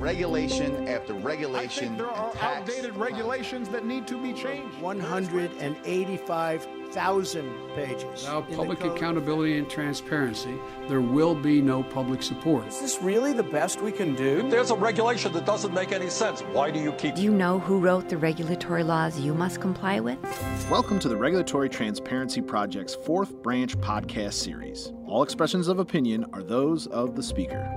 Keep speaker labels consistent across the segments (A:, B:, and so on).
A: regulation after regulation.
B: I think there are outdated regulations that need to be changed.
C: 185,000 pages.
D: Without public accountability and transparency, there will be no public support.
C: Is this really the best we can do?
E: If there's a regulation that doesn't make any sense, why do you keep it?
F: Do you know who wrote the regulatory laws you must comply with?
G: Welcome to the Regulatory Transparency Project's 4th Branch podcast series. All expressions of opinion are those of the speaker.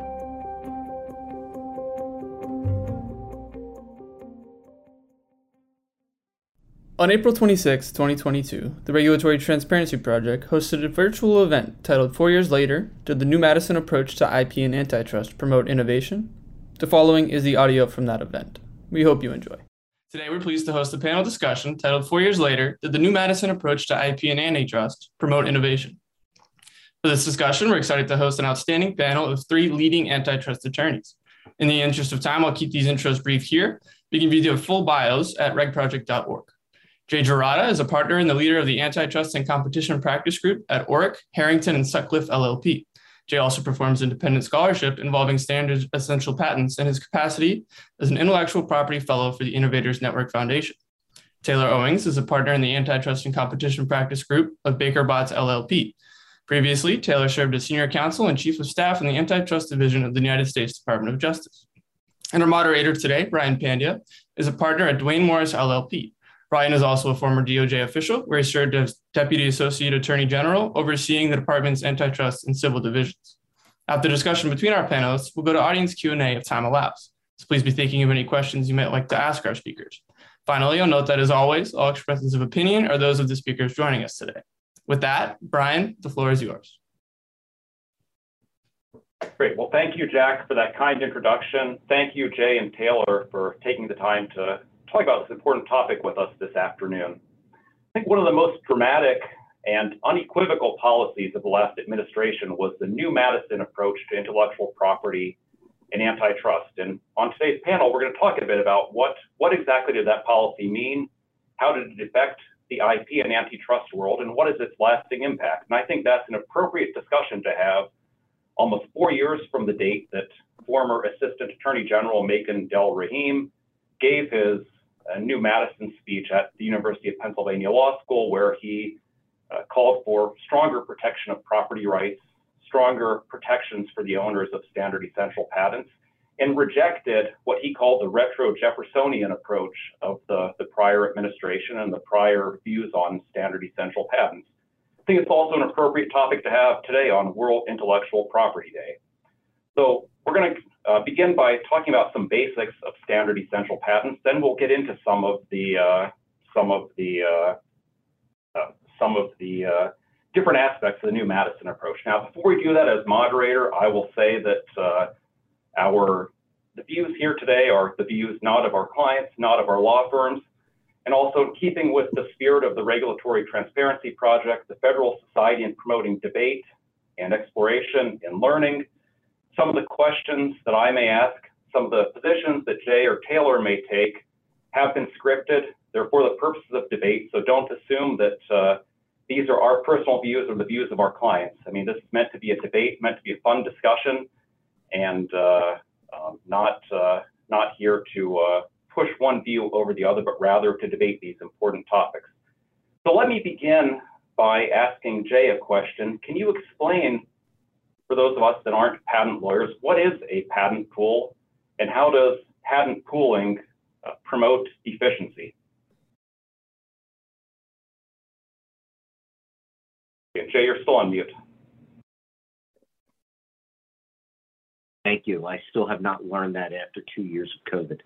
H: On April 26, 2022, the Regulatory Transparency Project hosted a virtual event titled 4 Years Later, Did the New Madison Approach to IP and Antitrust Promote Innovation? The following is the audio from that event. We hope you enjoy. Today, we're pleased to host a panel discussion titled 4 Years Later, Did the New Madison Approach to IP and Antitrust Promote Innovation? For this discussion, we're excited to host an outstanding panel of 3 leading antitrust attorneys. In the interest of time, I'll keep these intros brief here. You can view their full bios at regproject.org. Jay Gerada is a partner and the leader of the Antitrust and Competition Practice Group at Orrick, Harrington, and Sutcliffe LLP. Jay also performs independent scholarship involving standard essential patents in his capacity as an intellectual property fellow for the Innovators Network Foundation. Taylor Owings is a partner in the Antitrust and Competition Practice Group of Baker Botts LLP. Previously, Taylor served as senior counsel and chief of staff in the Antitrust Division of the United States Department of Justice. And our moderator today, Brian Pandya, is a partner at Duane Morris LLP. Brian is also a former DOJ official, where he served as Deputy Associate Attorney General, overseeing the department's antitrust and civil divisions. After discussion between our panelists, we'll go to audience Q&A if time allows. So please be thinking of any questions you might like to ask our speakers. Finally, I'll note that, as always, all expressions of opinion are those of the speakers joining us today. With that, Brian, the floor is yours.
I: Great. Well, thank you, Jack, for that kind introduction. Thank you, Jay and Taylor, for taking the time to talk about this important topic with us this afternoon. I think one of the most dramatic and unequivocal policies of the last administration was the new Madison approach to intellectual property and antitrust. And on today's panel, we're going to talk a bit about what exactly did that policy mean, how did it affect the IP and antitrust world, and what is its lasting impact? And I think that's an appropriate discussion to have almost 4 years from the date that former Assistant Attorney General Makan Del-Rahim gave his new Madison speech at the University of Pennsylvania Law School, where he called for stronger protection of property rights, stronger protections for the owners of standard essential patents, and rejected what he called the retro-Jeffersonian approach of the prior administration and the prior views on standard essential patents. I think it's also an appropriate topic to have today on World Intellectual Property Day. So we're going to begin by talking about some basics of standard essential patents. Then we'll get into some of the different aspects of the new Madison approach. Now, before we do that, as moderator, I will say that the views here today are the views not of our clients, not of our law firms, and also in keeping with the spirit of the Regulatory Transparency Project, the Federal Society in Promoting Debate and Exploration in Learning. Some of the questions that I may ask, some of the positions that Jay or Taylor may take have been scripted. They're for the purposes of debate, so don't assume that these are our personal views or the views of our clients. I mean, this is meant to be a debate, meant to be a fun discussion, and not here to push one view over the other, but rather to debate these important topics. So let me begin by asking Jay a question. Can you explain, for those of us that aren't patent lawyers, what is a patent pool, and how does patent pooling promote efficiency? Okay, Jay, you're still on mute.
J: Thank you. I still have not learned that after 2 years of COVID.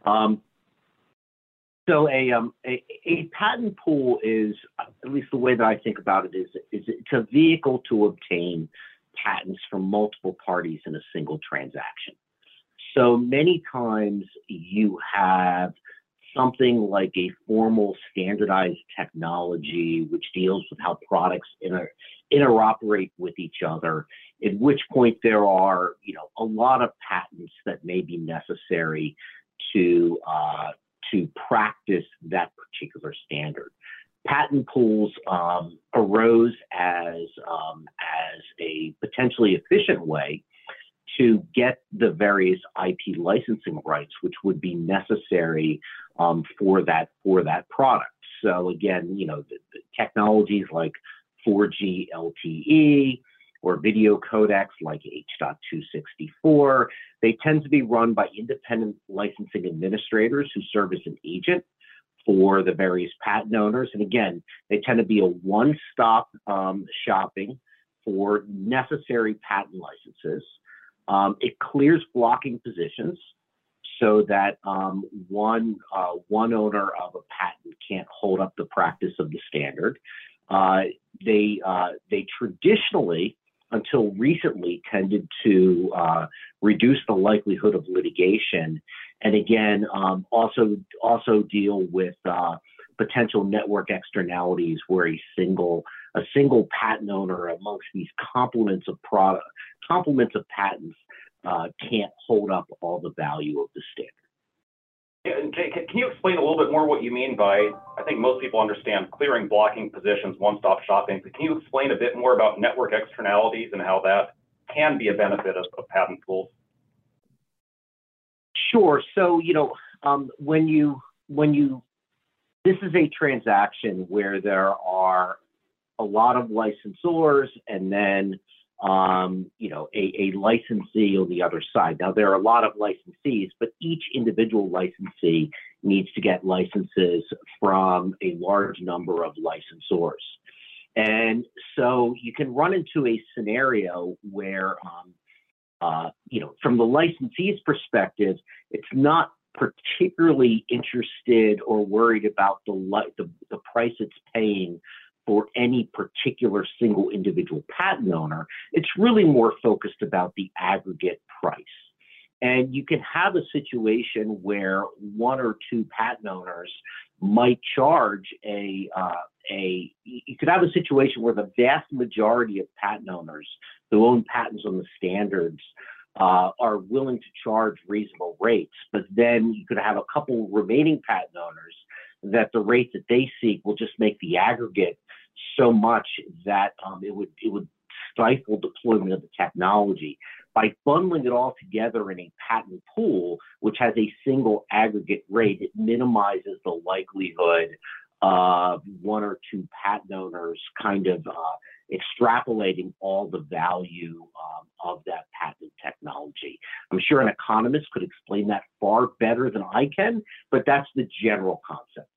J: So a patent pool is, at least the way that I think about it, is it's a vehicle to obtain patents from multiple parties in a single transaction. So many times you have something like a formal standardized technology which deals with how products interoperate with each other, at which point there are, a lot of patents that may be necessary to practice that particular standard. Patent pools arose as a potentially efficient way to get the various IP licensing rights, which would be necessary for that product. So again, the technologies like 4G LTE or video codecs like H.264, they tend to be run by independent licensing administrators who serve as an agent for the various patent owners. And again, they tend to be a one-stop shopping for necessary patent licenses. It clears blocking positions so that one owner of a patent can't hold up the practice of the standard. They traditionally, until recently, tended to reduce the likelihood of litigation, and again, also deal with potential network externalities where a single patent owner amongst these complements of patents can't hold up all the value of the standard.
I: And Jay, can you explain a little bit more what you mean by, I think most people understand clearing blocking positions, one-stop shopping, but can you explain a bit more about network externalities and how that can be a benefit of patent pools?
J: Sure. So, this is a transaction where there are a lot of licensors and then a licensee on the other side. Now, there are a lot of licensees, but each individual licensee needs to get licenses from a large number of licensors. And so you can run into a scenario where, from the licensee's perspective, it's not particularly interested or worried about the price it's paying for any particular single individual patent owner. It's really more focused about the aggregate price. And you can have a situation where one or two patent owners might charge you could have a situation where the vast majority of patent owners who own patents on the standards are willing to charge reasonable rates, but then you could have a couple remaining patent owners that the rate that they seek will just make the aggregate so much that it would stifle deployment of the technology. By bundling it all together in a patent pool, which has a single aggregate rate, it minimizes the likelihood of one or two patent owners kind of extrapolating all the value of that patent technology. I'm sure an economist could explain that far better than I can, but that's the general concept.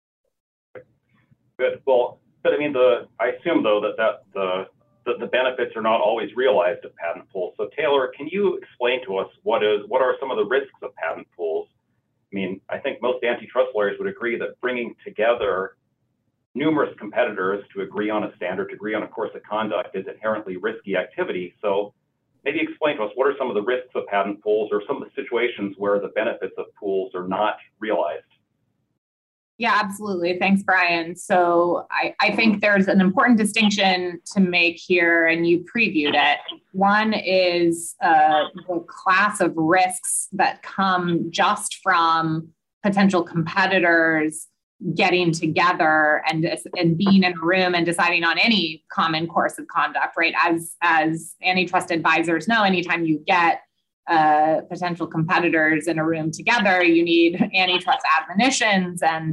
I: Good. Well, but I mean, I assume though that the benefits are not always realized of patent pools. So Taylor, can you explain to us what are some of the risks of patent pools? I mean, I think most antitrust lawyers would agree that bringing together numerous competitors to agree on a standard, to agree on a course of conduct is inherently risky activity. So maybe explain to us what are some of the risks of patent pools or some of the situations where the benefits of pools are not realized?
K: Yeah, absolutely. Thanks, Brian. So I think there's an important distinction to make here, and you previewed it. One is the class of risks that come just from potential competitors getting together and being in a room and deciding on any common course of conduct, right? As antitrust advisors know, anytime you get potential competitors in a room together, you need antitrust admonitions and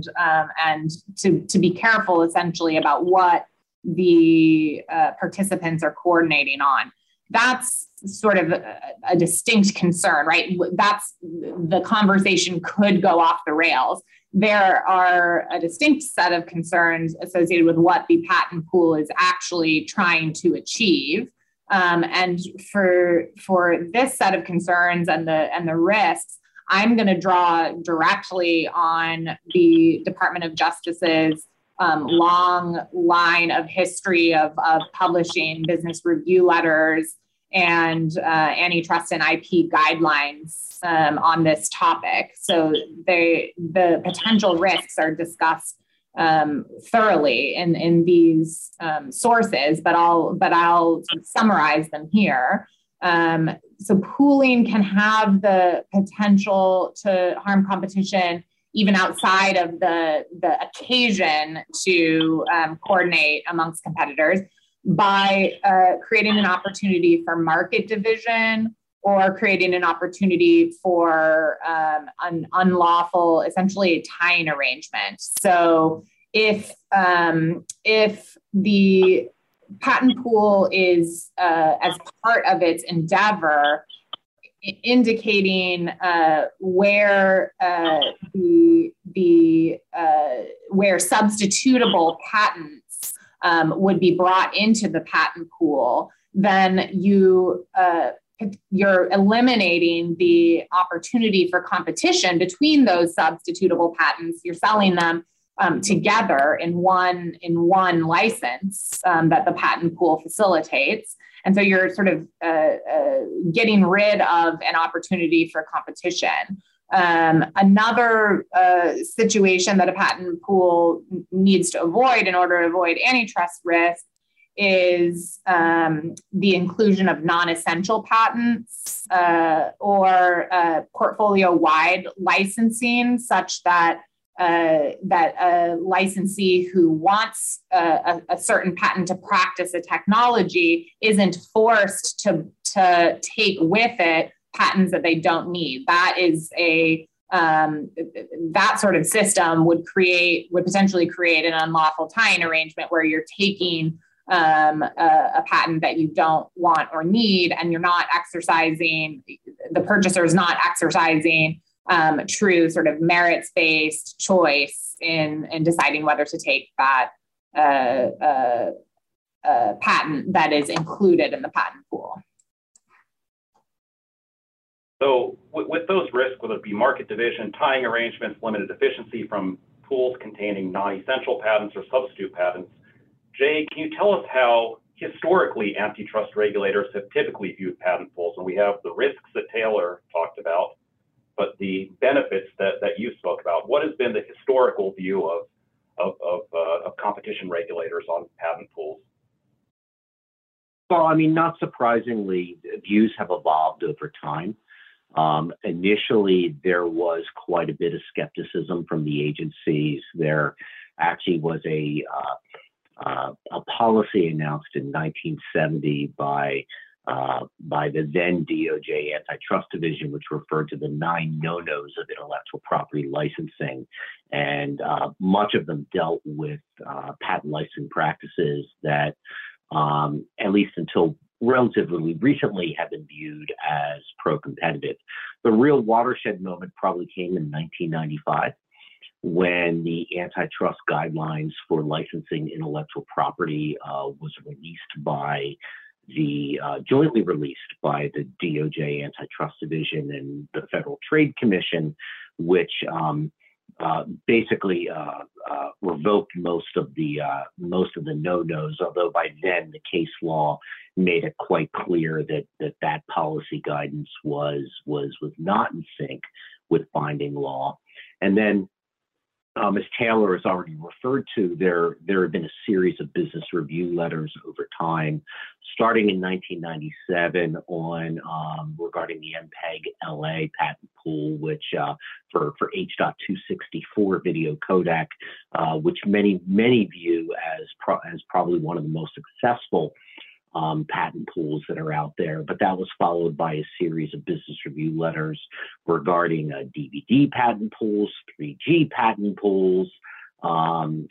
K: to be careful essentially about what the participants are coordinating on. That's sort of a distinct concern, right? That's the conversation could go off the rails. There are a distinct set of concerns associated with what the patent pool is actually trying to achieve. And for this set of concerns and the risks, I'm going to draw directly on the Department of Justice's long line of history of publishing business review letters and antitrust and IP guidelines on this topic. So the potential risks are discussed thoroughly in these sources, but I'll summarize them here. So pooling can have the potential to harm competition even outside of the occasion to coordinate amongst competitors by creating an opportunity for market division or creating an opportunity for an unlawful, essentially a tying arrangement. So if the patent pool is, as part of its endeavor, indicating where where substitutable patents would be brought into the patent pool, then you're eliminating the opportunity for competition between those substitutable patents. You're selling them together in one license that the patent pool facilitates. And so you're sort of getting rid of an opportunity for competition. Another situation that a patent pool needs to avoid in order to avoid antitrust risk is the inclusion of non-essential patents or portfolio-wide licensing, such that a licensee who wants a certain patent to practice a technology isn't forced to take with it patents that they don't need. That is that sort of system would potentially create an unlawful tying arrangement where you're taking a patent that you don't want or need, and you're not exercising, the purchaser is not exercising true sort of merits-based choice in deciding whether to take that patent that is included in the patent pool.
I: So with those risks, whether it be market division, tying arrangements, limited efficiency from pools containing non-essential patents or substitute patents, Jay, can you tell us how historically antitrust regulators have typically viewed patent pools? And we have the risks that Taylor talked about, but the benefits that you spoke about. What has been the historical view of competition regulators on patent pools?
J: Well, I mean, not surprisingly, views have evolved over time. Initially, there was quite a bit of skepticism from the agencies. There actually was a policy announced in 1970 by the then DOJ Antitrust Division, which referred to the 9 no-nos of intellectual property licensing. And much of them dealt with patent licensing practices that, at least until relatively recently, have been viewed as pro-competitive. The real watershed moment probably came in 1995, when the antitrust guidelines for licensing intellectual property was released by jointly released by the DOJ Antitrust Division and the Federal Trade Commission, which basically revoked most of the no-nos. Although by then the case law made it quite clear that policy guidance was not in sync with binding law. And then, as Taylor has already referred to, there have been a series of business review letters over time, starting in 1997 regarding the MPEG-LA patent pool, which for H.264 video codec, which many view as probably one of the most successful patent pools that are out there. But that was followed by a series of business review letters regarding DVD patent pools, 3G patent pools, and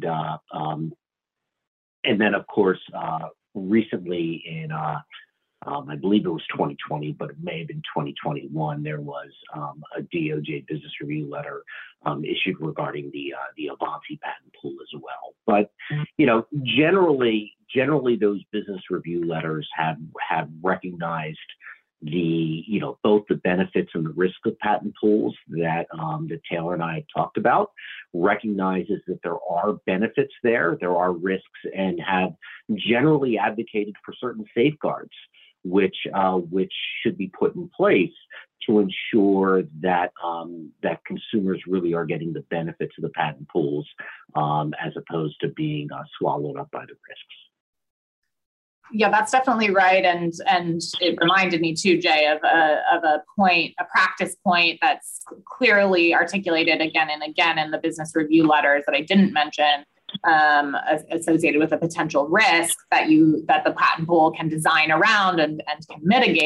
J: then, of course, recently in I believe it was 2020, but it may have been 2021. There was a DOJ business review letter issued regarding the Avanti patent pool as well. But generally those business review letters have recognized both the benefits and the risk of patent pools that Taylor and I have talked about, recognizes that there are benefits there are risks, and have generally advocated for certain safeguards which should be put in place to ensure that that consumers really are getting the benefits of the patent pools as opposed to being swallowed up by the risks.
K: Yeah, that's definitely right, and it reminded me too, Jay, of a practice point that's clearly articulated again and again in the business review letters that I didn't mention, associated with a potential risk that the patent pool can design around and can mitigate.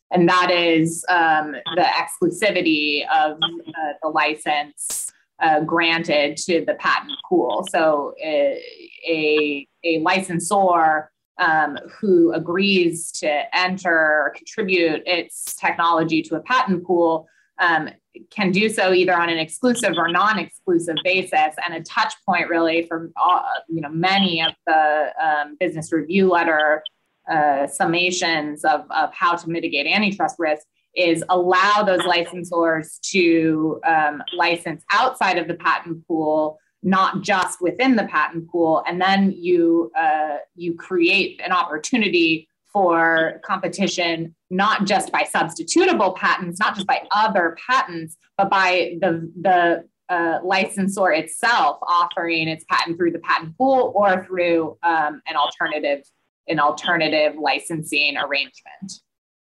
K: and that is the exclusivity of the license granted to the patent pool. So a licensor who agrees to enter or contribute its technology to a patent pool can do so either on an exclusive or non-exclusive basis. And a touch point really for many of the business review letter summations of how to mitigate antitrust risk is allow those licensors to license outside of the patent pool, not just within the patent pool. And then you create an opportunity for competition, not just by substitutable patents, not just by other patents, but by the licensor itself offering its patent through the patent pool or through an alternative licensing arrangement.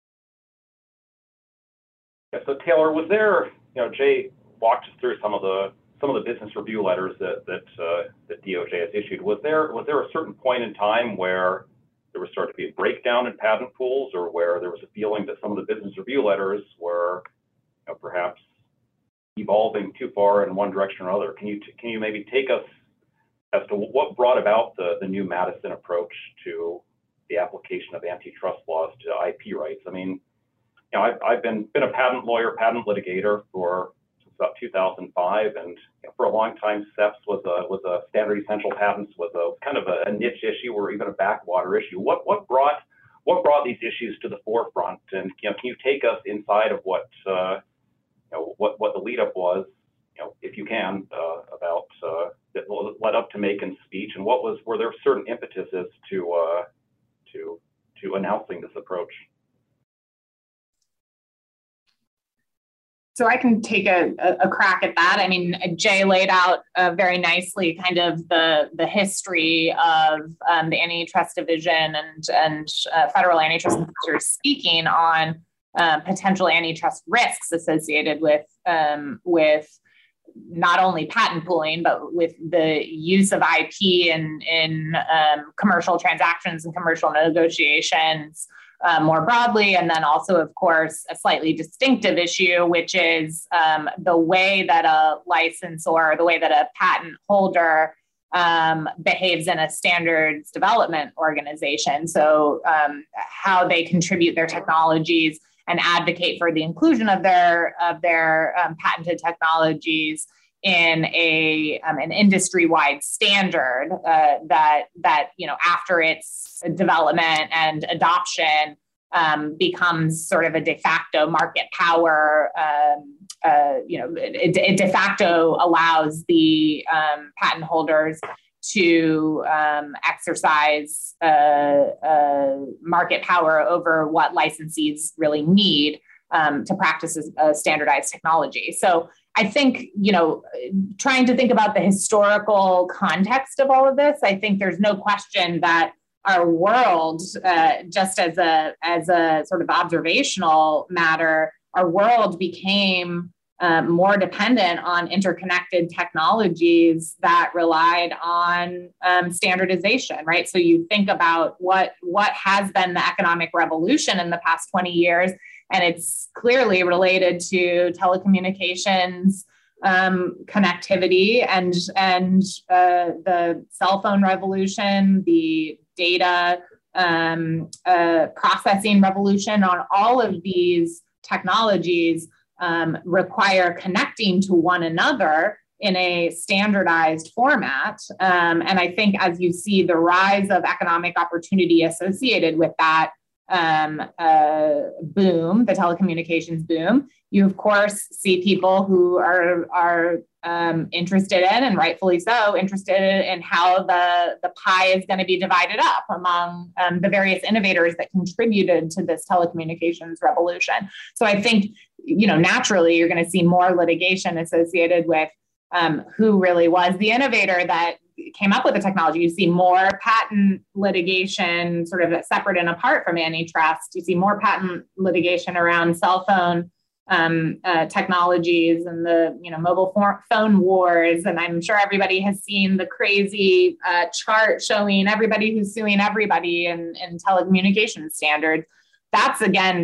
I: Yeah, so Taylor, was there, Jay walked us through some of the business review letters that DOJ has issued. Was there a certain point in time where there was starting to be a breakdown in patent pools, or where there was a feeling that some of the business review letters were perhaps evolving too far in one direction or other? Can you maybe take us as to what brought about the new Madison approach to the application of antitrust laws to IP rights? I mean, I've been a patent lawyer, patent litigator since about 2005, and for a long time, SEPs was a standard essential patents was a kind of a niche issue or even a backwater issue. What brought these issues to the forefront? And can you take us inside of what the lead up was, if you can, about that led up to Macon's speech, and were there certain impetuses to announcing this approach?
K: So I can take a crack at that. I mean, Jay laid out very nicely kind of the history of the antitrust division and federal antitrust officers speaking on potential antitrust risks associated with not only patent pooling, but with the use of IP in commercial transactions and commercial negotiations more broadly. And then also, of course, a slightly distinctive issue, which is the way that a licensor, the way that a patent holder behaves in a standards development organization. So how they contribute their technologies and advocate for the inclusion of their patented technologies in an industry-wide standard that after its development and adoption becomes sort of a de facto market power. It de facto allows the patent holders to exercise market power over what licensees really need to practice a standardized technology. So I think, trying to think about the historical context of all of this, I think there's no question that our world, just as a sort of observational matter, our world became more dependent on interconnected technologies that relied on standardization, right? So you think about what has been the economic revolution in the past 20 years, and it's clearly related to telecommunications, connectivity, and the cell phone revolution, the data processing revolution. On all of these technologies require connecting to one another in a standardized format. And I think as you see the rise of economic opportunity associated with that boom, the telecommunications boom, you of course see people who are interested in, and rightfully so, interested in how the pie is going to be divided up among the various innovators that contributed to this telecommunications revolution. So I think, naturally you're going to see more litigation associated with who really was the innovator that came up with the technology. You see more patent litigation sort of separate and apart from antitrust. You see more patent litigation around cell phone technologies and the mobile phone wars. And I'm sure everybody has seen the crazy chart showing everybody who's suing everybody in telecommunications standards. that's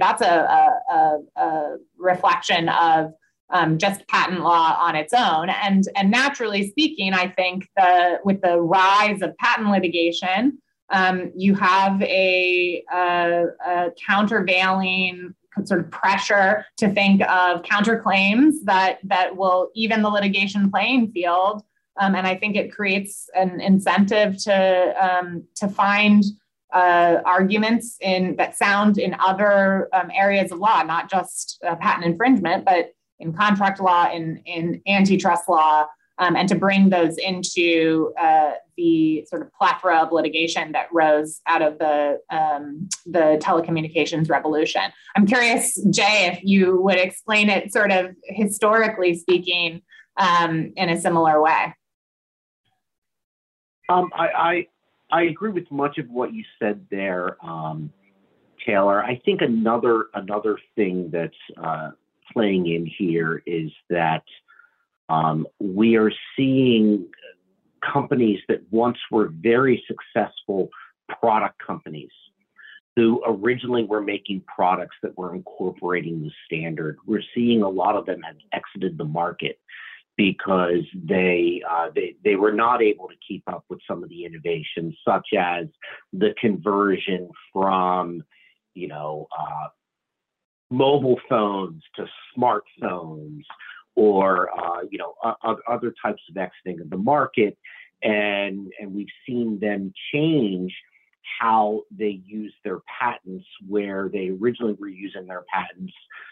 K: a reflection of just patent law on its own. And naturally speaking, I think with the rise of patent litigation, you have a countervailing sort of pressure to think of counterclaims that will even the litigation playing field. And I think it creates an incentive to find arguments that sound in other areas of law, not just patent infringement, but in contract law, in antitrust law, and to bring those into the sort of plethora of litigation that rose out of the telecommunications revolution. I'm curious, Jay, if you would explain it sort of historically speaking in a similar way.
J: I agree with much of what you said there, Taylor. I think another thing that's playing in here is that we are seeing companies that once were very successful product companies who originally were making products that were incorporating the standard. We're seeing a lot of them have exited the market because they were not able to keep up with some of the innovations, such as the conversion from, mobile phones to smartphones, or other types of exiting of the market, and we've seen them change how they use their patents, where they originally were using their patents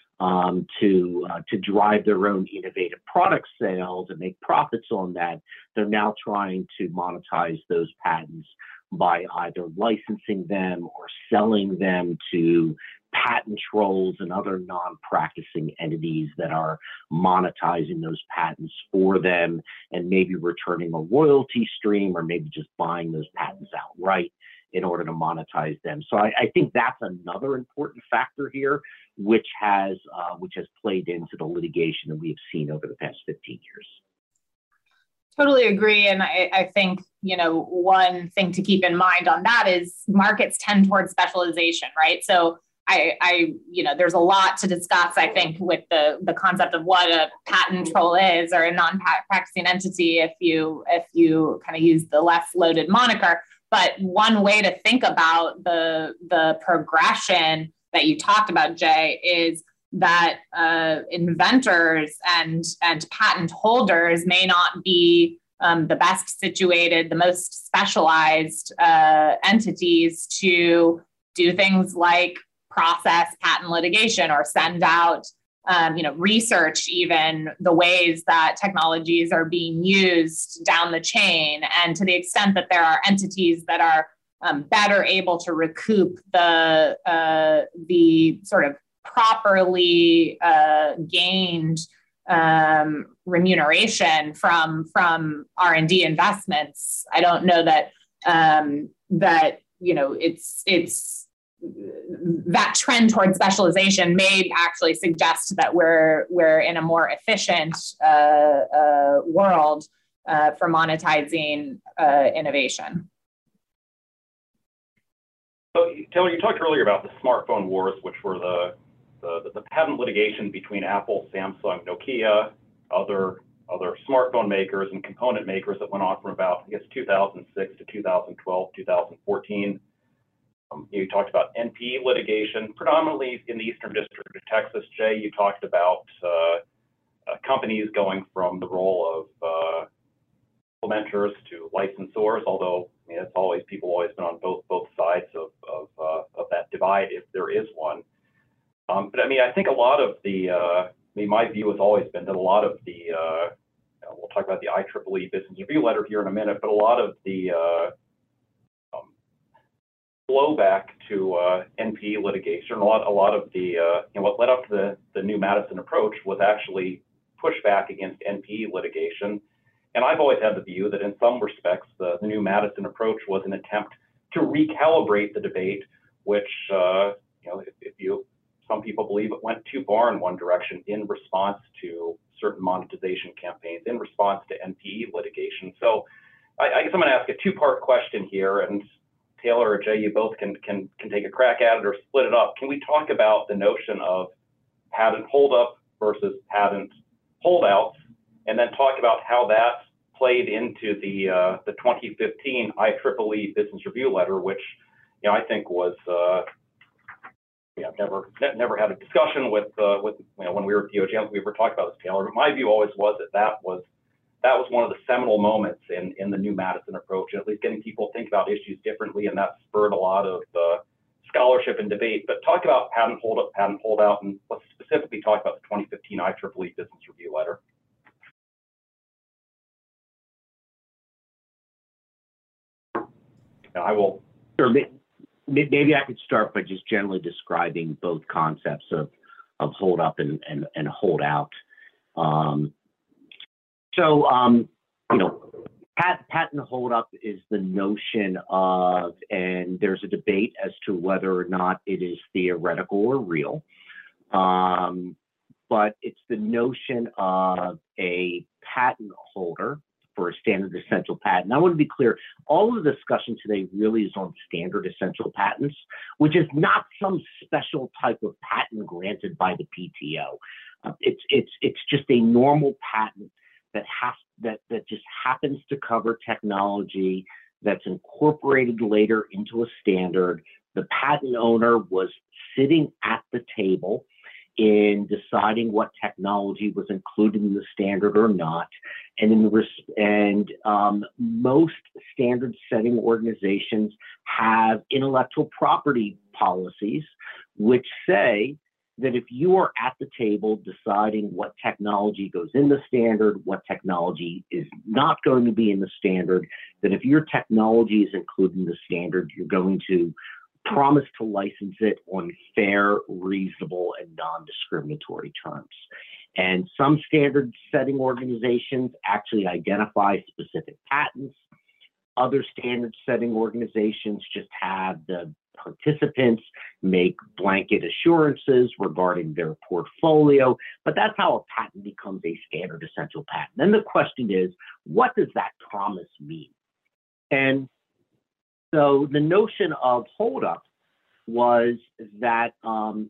J: to drive their own innovative product sales and make profits on that. They're now trying to monetize those patents by either licensing them or selling them to patent trolls and other non-practicing entities that are monetizing those patents for them and maybe returning a royalty stream, or maybe just buying those patents outright in order to monetize them. So I think that's another important factor here, which has played into the litigation that we have seen over the past 15 years.
K: Totally agree. And I think, one thing to keep in mind on that is markets tend towards specialization, right? So there's a lot to discuss, I think, with the concept of what a patent troll is, or a non-practicing entity, if you kind of use the less loaded moniker. But one way to think about the progression that you talked about, Jay, is that inventors and patent holders may not be the best situated, the most specialized entities to do things like process patent litigation, or send out, research even the ways that technologies are being used down the chain. And to the extent that there are entities that are better able to recoup the sort of properly gained remuneration from R&D investments, I don't know that it's that trend towards specialization may actually suggest that we're in a more efficient world for monetizing innovation.
I: So, Taylor, you talked earlier about the smartphone wars, which were the patent litigation between Apple, Samsung, Nokia, other smartphone makers and component makers that went on from about, 2006 to 2012, 2014. You talked about NPE litigation, predominantly in the Eastern District of Texas. Jay, you talked about companies going from the role of implementers to licensors, although people always been on both sides of that divide, if there is one. But I think a lot of my view has always been that a lot of the, we'll talk about the IEEE Business Review Letter here in a minute, but a lot of the blowback to NPE litigation, a lot of the, what led up to the new Madison approach was actually pushback against NPE litigation. And I've always had the view that in some respects, the new Madison approach was an attempt to recalibrate the debate, which, some people believe it went too far in one direction in response to certain monetization campaigns, in response to NPE litigation. So I guess I'm going to ask a two-part question here, and Taylor or Jay, you both can take a crack at it or split it up. Can we talk about the notion of patent holdup versus patent holdouts, and then talk about how that played into the 2015 IEEE Business Review Letter, which I think was never had a discussion with when we were at DOJ, we ever talked about this, Taylor. But my view always was that was one of the seminal moments in the new Madison approach, at least getting people to think about issues differently, and that spurred a lot of scholarship and debate. But talk about patent holdup, patent holdout, and let's specifically talk about the 2015 IEEE Business Review Letter. I will.
J: Sure. Maybe I could start by just generally describing both concepts of hold up and hold out. Patent hold up is the notion of, and there's a debate as to whether or not it is theoretical or real, but it's the notion of a patent holder for a standard essential patent. I want to be clear, all of the discussion today really is on standard essential patents, which is not some special type of patent granted by the PTO. It's just a normal patent that just happens to cover technology that's incorporated later into a standard. The patent owner was sitting at the table in deciding what technology was included in the standard or not. And most standard setting organizations have intellectual property policies which say that if you are at the table deciding what technology goes in the standard, what technology is not going to be in the standard, that if your technology is included in the standard, you're going to promise to license it on fair, reasonable, and non-discriminatory terms. And some standard setting organizations actually identify specific patents. Other standard setting organizations just have the participants make blanket assurances regarding their portfolio, but that's how a patent becomes a standard essential patent. Then the question is, what does that promise mean? And so the notion of holdup was that an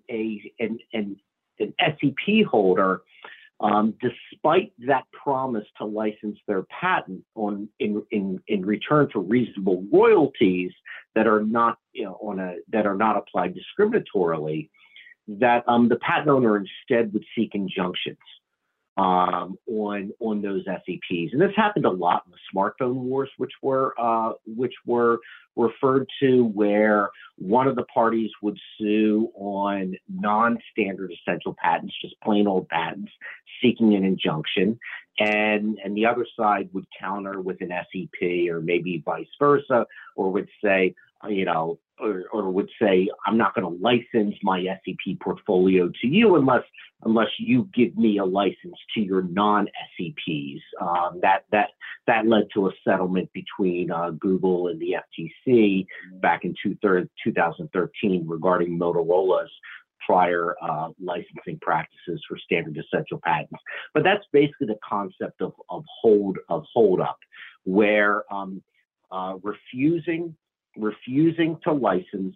J: SEP holder, despite that promise to license their patent in return for reasonable royalties that are not that are not applied discriminatorily, that the patent owner instead would seek injunctions on those SEPs. And this happened a lot in the smartphone wars, which were referred to, where one of the parties would sue on non-standard essential patents, just plain old patents, seeking an injunction, and the other side would counter with an SEP, or maybe vice versa, or would say, or would say, I'm not going to license my SEP portfolio to you unless you give me a license to your non-SEPs. That led to a settlement between Google and the FTC back in 2013 regarding Motorola's prior licensing practices for standard essential patents. But that's basically the concept of hold up, where refusing to license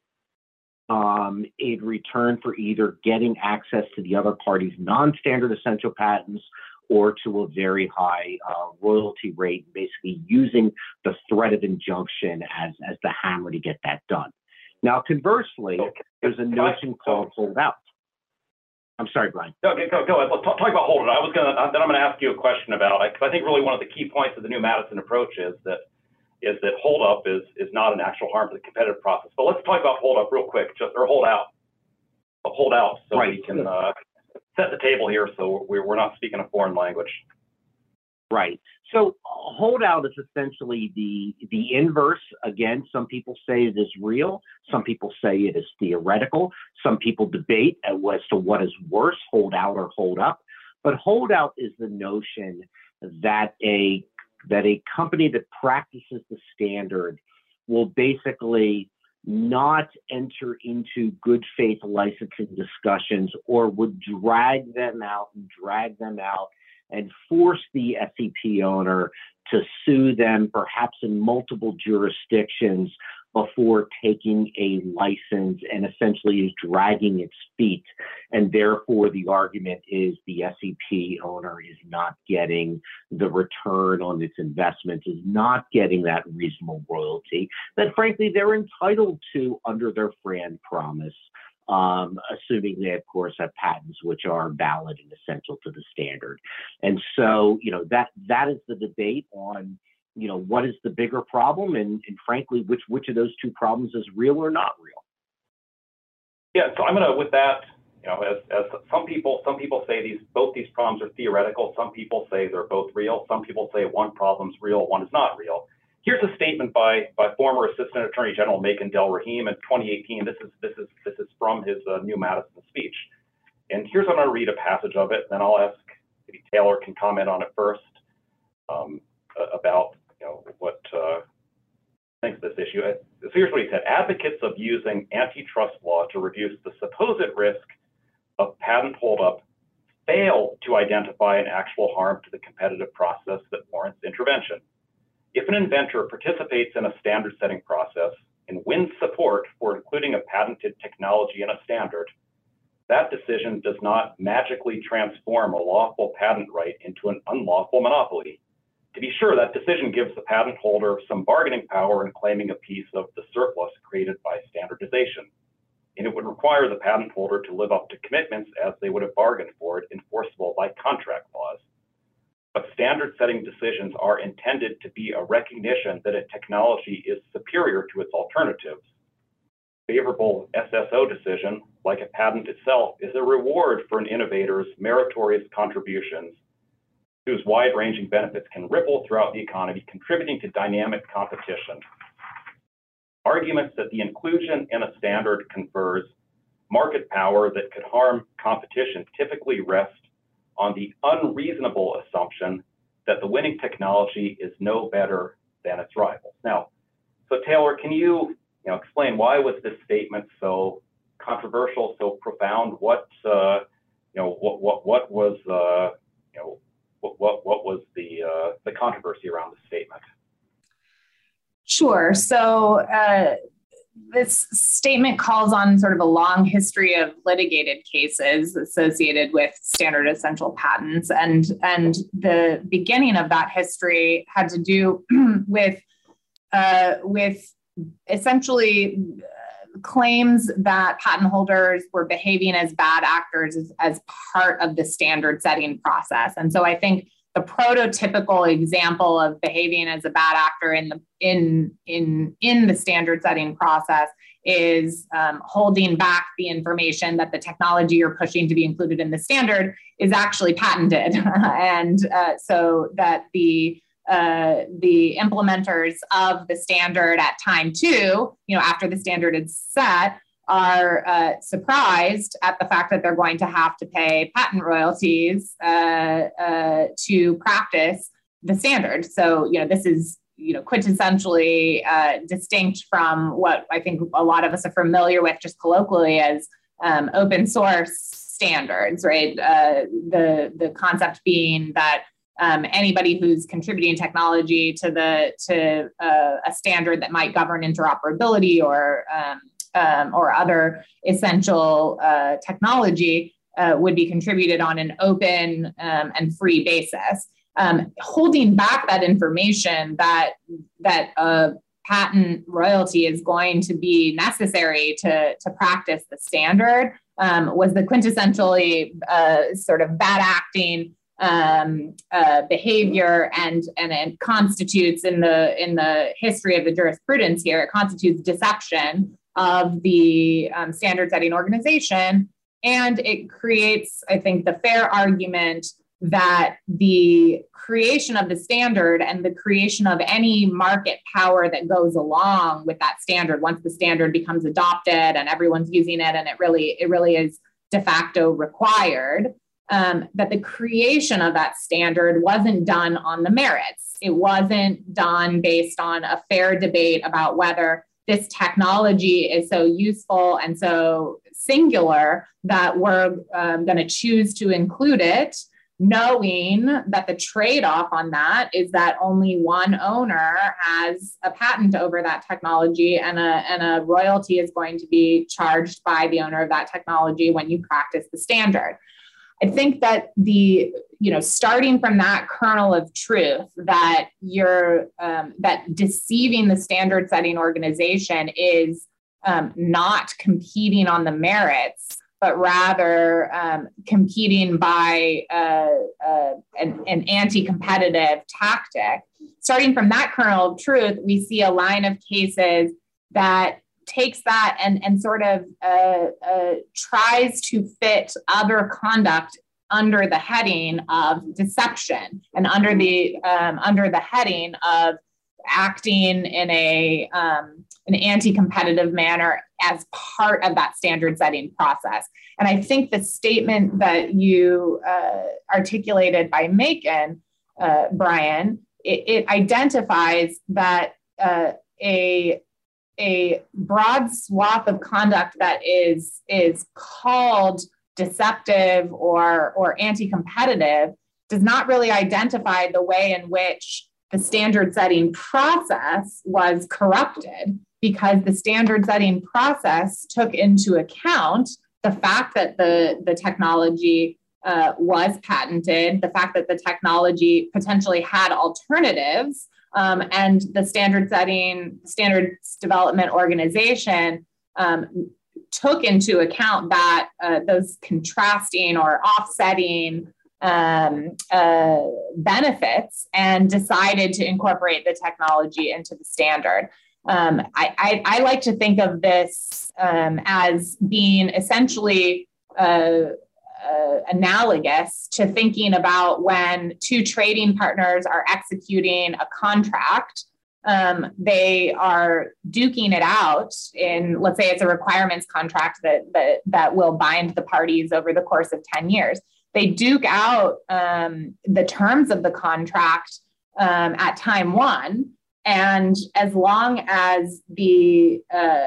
J: in return for either getting access to the other party's non-standard essential patents or to a very high royalty rate, basically using the threat of injunction as the hammer to get that done. Now, conversely, there's a notion called hold out. I'm sorry, Brian.
I: Okay, go ahead. Let's talk about hold out. I'm going to ask you a question about it, because I think really one of the key points of the new Madison approach is that hold up is not an actual harm to the competitive process. But let's talk about hold up real quick, or hold out, so right. We can set the table here, so we're not speaking a foreign language.
J: Right. So holdout is essentially the inverse. Again, some people say it is real. Some people say it is theoretical. Some people debate as to what is worse, hold out or hold up. But holdout is the notion that a company that practices the standard will basically not enter into good faith licensing discussions, or would drag them out and force the SEP owner to sue them, perhaps in multiple jurisdictions, before taking a license and essentially is dragging its feet. And therefore, the argument is the SEP owner is not getting the return on its investment, is not getting that reasonable royalty that, frankly, they're entitled to under their FRAND promise, assuming they, of course, have patents which are valid and essential to the standard. And so, that is the debate on what is the bigger problem, and frankly, which of those two problems is real or not real?
I: Yeah, so I'm gonna, with that, as some people say both these problems are theoretical. Some people say they're both real. Some people say one problem's real, one is not real. Here's a statement by former Assistant Attorney General Makan Delrahim in 2018. This is from his New Madison speech, and here's I'm gonna read a passage of it, and then I'll ask maybe Taylor can comment on it first about what thinks of this issue. So here's what he said: advocates of using antitrust law to reduce the supposed risk of patent holdup fail to identify an actual harm to the competitive process that warrants intervention. If an inventor participates in a standard-setting process and wins support for including a patented technology in a standard, that decision does not magically transform a lawful patent right into an unlawful monopoly. To be sure, that decision gives the patent holder some bargaining power in claiming a piece of the surplus created by standardization, and it would require the patent holder to live up to commitments as they would have bargained for it, enforceable by contract laws. But standard-setting decisions are intended to be a recognition that a technology is superior to its alternatives. Favorable SSO decision, like a patent itself, is a reward for an innovator's meritorious contributions whose wide-ranging benefits can ripple throughout the economy, contributing to dynamic competition. Arguments that the inclusion in a standard confers market power that could harm competition typically rest on the unreasonable assumption that the winning technology is no better than its rivals. Now, so Taylor, can you, explain why was this statement so controversial, so profound? What was the controversy around the statement?
K: Sure. So this statement calls on sort of a long history of litigated cases associated with standard essential patents, and the beginning of that history had to do with essentially claims that patent holders were behaving as bad actors as part of the standard setting process. And so I think the prototypical example of behaving as a bad actor in the standard setting process is holding back the information that the technology you're pushing to be included in the standard is actually patented, and so that the implementers of the standard at time two, after the standard is set, are surprised at the fact that they're going to have to pay patent royalties to practice the standard. So, this is, quintessentially distinct from what I think a lot of us are familiar with just colloquially as open source standards, right? The concept being that anybody who's contributing technology to a standard that might govern interoperability or other essential technology would be contributed on an open and free basis. Holding back that information that a patent royalty is going to be necessary to practice the standard was the quintessentially sort of bad acting behavior, and it constitutes in the history of the jurisprudence here, it constitutes deception of the standard setting organization. And it creates, I think, the fair argument that the creation of the standard and the creation of any market power that goes along with that standard, once the standard becomes adopted and everyone's using it and it really is de facto required, that the creation of that standard wasn't done on the merits. It wasn't done based on a fair debate about whether this technology is so useful and so singular that we're going to choose to include it knowing that the trade-off on that is that only one owner has a patent over that technology, and a royalty is going to be charged by the owner of that technology when you practice the standard. I think that starting from that kernel of truth that that deceiving the standard setting organization is not competing on the merits, but rather competing by an anti-competitive tactic. Starting from that kernel of truth, we see a line of cases that takes that and sort of tries to fit other conduct under the heading of deception and under the heading of acting in an anti-competitive manner as part of that standard setting process. And I think the statement that you articulated by Macon, Brian, it identifies that a broad swath of conduct that is called deceptive or anti-competitive does not really identify the way in which the standard setting process was corrupted, because the standard setting process took into account the fact that the technology was patented, the fact that the technology potentially had alternatives, and the standards development organization took into account that those contrasting or offsetting benefits and decided to incorporate the technology into the standard. I like to think of this as being essentially analogous to thinking about when two trading partners are executing a contract. They are duking it out in, let's say it's a requirements contract that will bind the parties over the course of 10 years. They duke out the terms of the contract at time one, and as long as the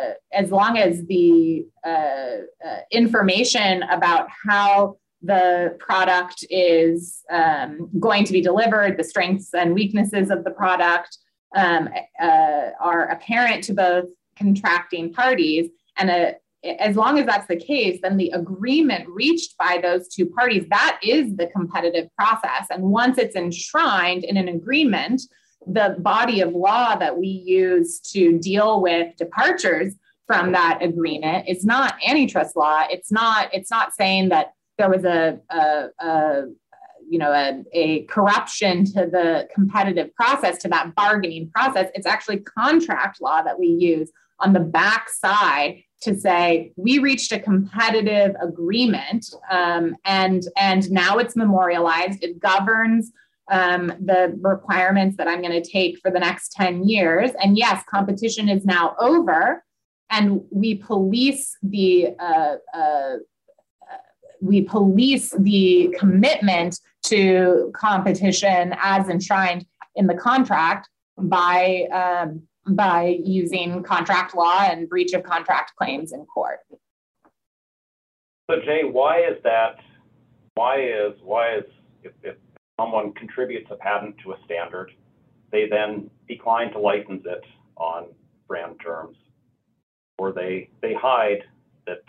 K: information about how the product is going to be delivered, the strengths and weaknesses of the product are apparent to both contracting parties, and as long as that's the case, then the agreement reached by those two parties, that is the competitive process. And once it's enshrined in an agreement, the body of law that we use to deal with departures from that agreement is not antitrust law. It's not saying that there was a corruption to the competitive process, to that bargaining process. It's actually contract law that we use on the backside to say we reached a competitive agreement, and now it's memorialized. It governs the requirements that I'm going to take for the next 10 years. And yes, competition is now over, and we police the commitment to competition as enshrined in the contract by using contract law and breach of contract claims in court.
I: So Jay, why is that? Why is if someone contributes a patent to a standard, they then decline to license it on brand terms, or they hide that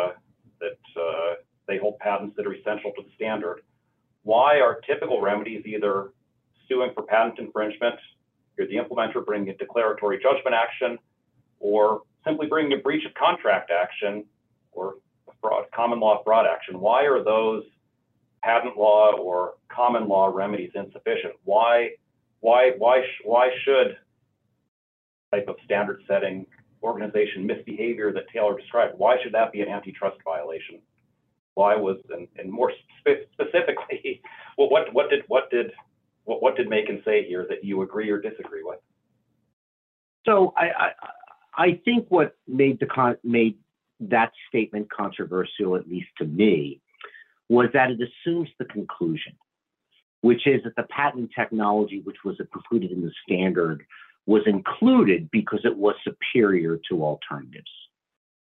I: they hold patents that are essential to the standard? Why are typical remedies either suing for patent infringement, you're the implementer bringing a declaratory judgment action, or simply bringing a breach of contract action or common law fraud action? Why are those patent law or common law remedies insufficient? Why should type of standard setting organization misbehavior that Taylor described, why should that be an antitrust violation? Why was, and more specifically, well, what did Macon say here that you agree or disagree with?
J: So I think what made that statement controversial, at least to me, was that it assumes the conclusion, which is that the patent technology, which was included in the standard, was included because it was superior to alternatives.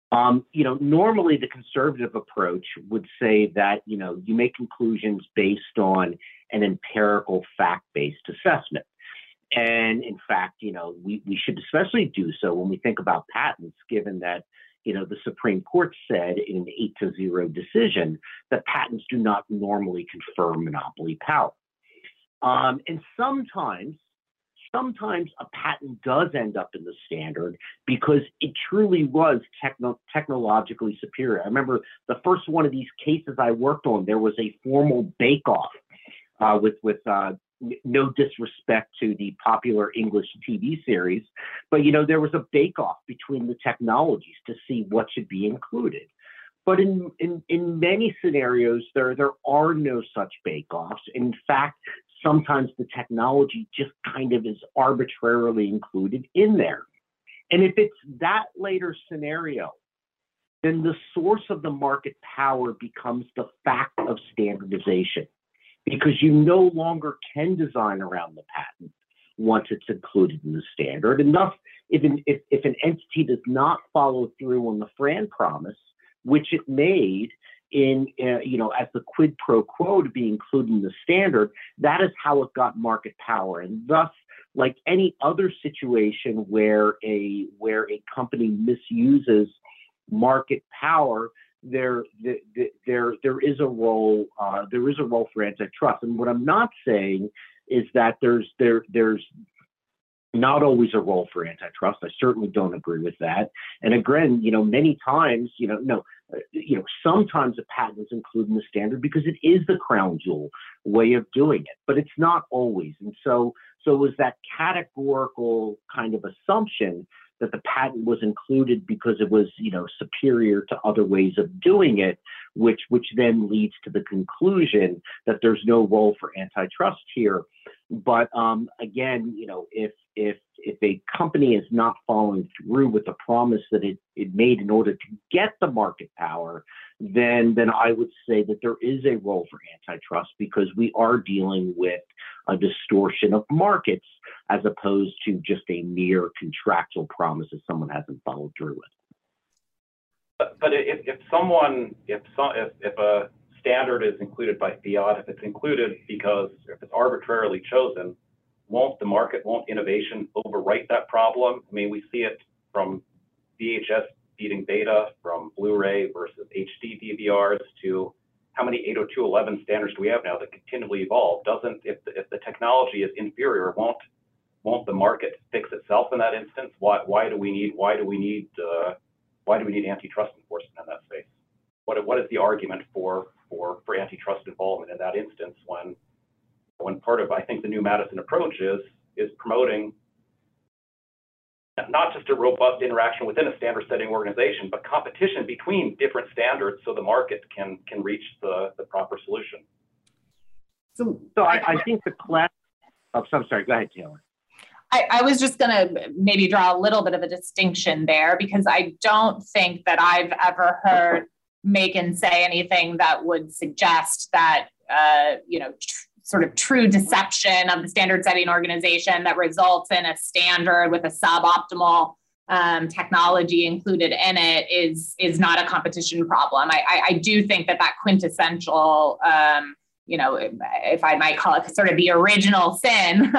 J: Normally the conservative approach would say that, you make conclusions based on an empirical fact-based assessment. And in fact, we should especially do so when we think about patents, given that, the Supreme Court said in an 8-0 decision that patents do not normally confer monopoly power. And sometimes a patent does end up in the standard because it truly was technologically superior. I remember the first one of these cases I worked on, there was a formal bake-off with no disrespect to the popular English TV series, but there was a bake-off between the technologies to see what should be included. But in many scenarios, there are no such bake-offs. In fact, sometimes the technology just kind of is arbitrarily included in there. And if it's that later scenario, then the source of the market power becomes the fact of standardization, because you no longer can design around the patent once it's included in the standard. And thus, if an entity does not follow through on the FRAND promise, which it made in, as the quid pro quo to be included in the standard, that is how it got market power. And thus, like any other situation where a company misuses market power, there is a role for antitrust. And what I'm not saying is that there's not always a role for antitrust. I certainly don't agree with that. And again, many times, sometimes a patent is included in the standard because it is the crown jewel way of doing it, but it's not always. And so it was that categorical kind of assumption that the patent was included because it was, superior to other ways of doing it, which then leads to the conclusion that there's no role for antitrust here. But again, if a company is not following through with the promise that it made in order to get the market power, then I would say that there is a role for antitrust, because we are dealing with a distortion of markets as opposed to just a mere contractual promise that someone hasn't followed through with.
I: But if a standard is included by fiat, if it's included because if it's arbitrarily chosen, won't innovation overwrite that problem? I mean, we see it from VHS beating beta, from Blu-ray versus HD DVRs, to how many 802.11 standards do we have now that continually evolve? If the technology is inferior, won't the market fix itself in that instance? Why do we need antitrust enforcement in that space? What is the argument for antitrust involvement in that instance when part of, I think, the new Madison approach is promoting not just a robust interaction within a standard setting organization, but competition between different standards so the market can reach the proper solution.
J: So I think the class, I'm sorry, go ahead, Taylor.
K: I was just going to maybe draw a little bit of a distinction there, because I don't think that I've ever heard Macon say anything that would suggest that, sort of true deception of the standard setting organization that results in a standard with a suboptimal technology included in it is not a competition problem. I do think that quintessential, if I might call it sort of the original sin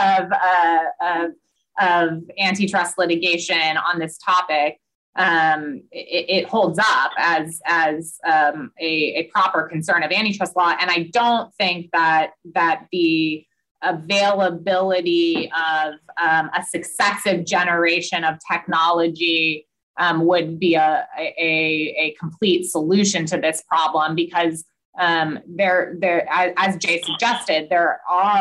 K: of antitrust litigation on this topic, it holds up as a proper concern of antitrust law. And I don't think that the availability of a successive generation of technology would be a complete solution to this problem, because there, as Jay suggested, there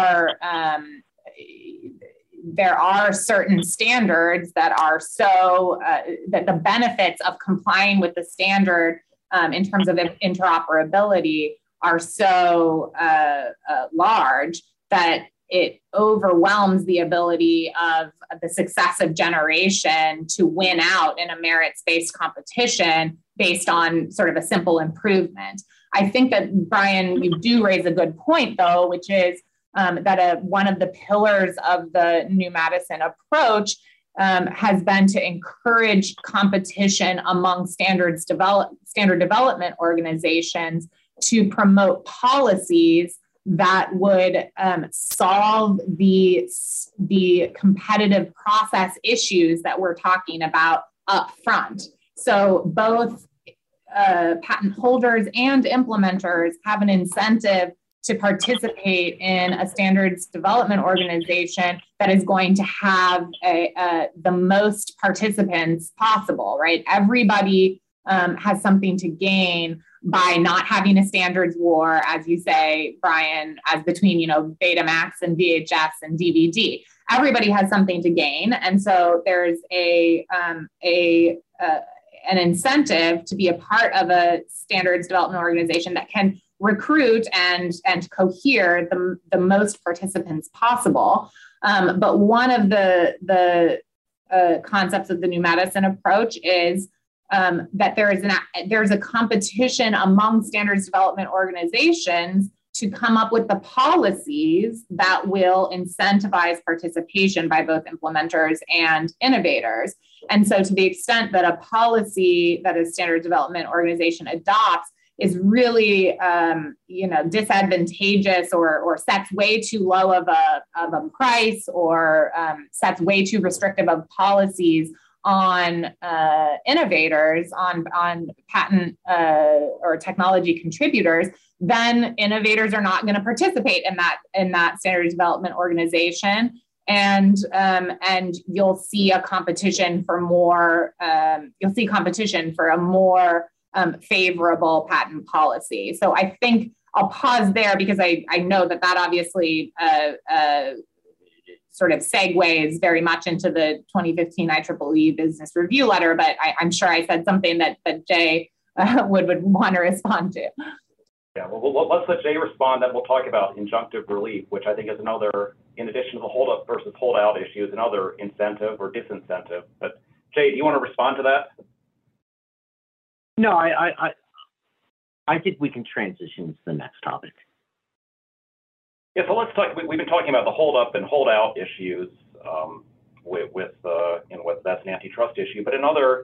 K: are certain standards that are so that the benefits of complying with the standard in terms of interoperability are so large that it overwhelms the ability of the successive generation to win out in a merits-based competition based on sort of a simple improvement. I think that, Brian, you do raise a good point, though, which is that one of the pillars of the new Madison approach has been to encourage competition among standard development organizations to promote policies that would solve the competitive process issues that we're talking about up front. So both patent holders and implementers have an incentive to participate in a standards development organization that is going to have the most participants possible, right? Everybody has something to gain by not having a standards war, as you say, Brian, as between, Betamax and VHS and DVD. Everybody has something to gain. And so there's an incentive to be a part of a standards development organization that can recruit and cohere the most participants possible. But one of the concepts of the new medicine approach is that there's a competition among standards development organizations to come up with the policies that will incentivize participation by both implementers and innovators. And so to the extent that a policy that a standards development organization adopts is really, disadvantageous or sets way too low of a price or sets way too restrictive of policies on innovators, on patent or technology contributors, then innovators are not going to participate in that standards development organization, and you'll see a competition for more. You'll see competition for a more favorable patent policy. So I think I'll pause there because I know that obviously sort of segues very much into the 2015 IEEE Business Review Letter, but I'm sure I said something that Jay would want to respond to.
I: Yeah, well, let's let Jay respond, then we'll talk about injunctive relief, which I think is another, in addition to the hold up versus hold out issue, is another incentive or disincentive. But Jay, do you want to respond to that?
J: No, I think we can transition to the next topic.
I: Yeah, so let's talk. We've been talking about the hold up and hold out issues with that's an antitrust issue, but another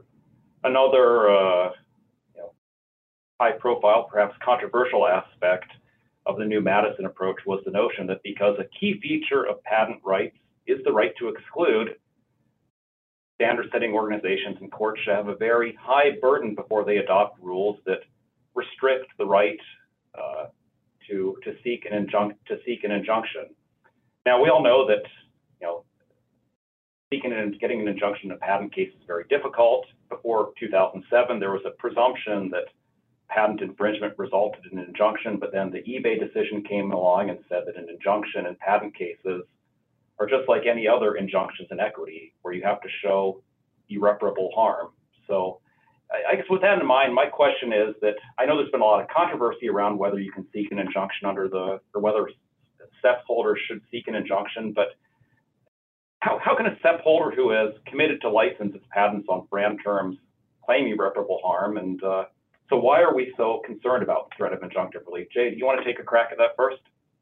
I: high profile, perhaps controversial aspect of the new Madison approach was the notion that because a key feature of patent rights is the right to exclude, standard setting organizations and courts should have a very high burden before they adopt rules that restrict the right to seek an injunction. Now, we all know that seeking and getting an injunction in a patent case is very difficult. Before 2007, there was a presumption that patent infringement resulted in an injunction, but then the eBay decision came along and said that an injunction in patent cases are just like any other injunctions in equity, where you have to show irreparable harm. So I guess with that in mind, my question is that I know there's been a lot of controversy around whether you can seek an injunction or whether SEP holders should seek an injunction, but how can a SEP holder who has committed to license its patents on brand terms claim irreparable harm? And so why are we so concerned about the threat of injunctive relief? Jay, do you want to take a crack at that first?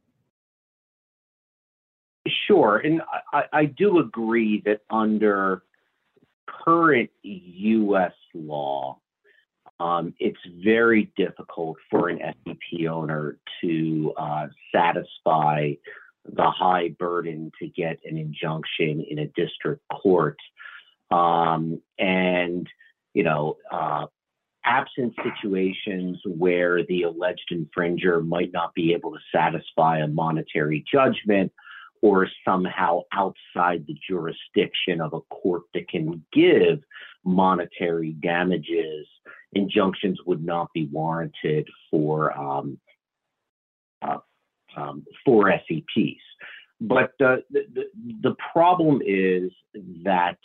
J: Sure, and I do agree that under current U.S. law, it's very difficult for an SEP owner to satisfy the high burden to get an injunction in a district court. Absent situations where the alleged infringer might not be able to satisfy a monetary judgment or somehow outside the jurisdiction of a court that can give monetary damages, injunctions would not be warranted for SEPs. But the problem is that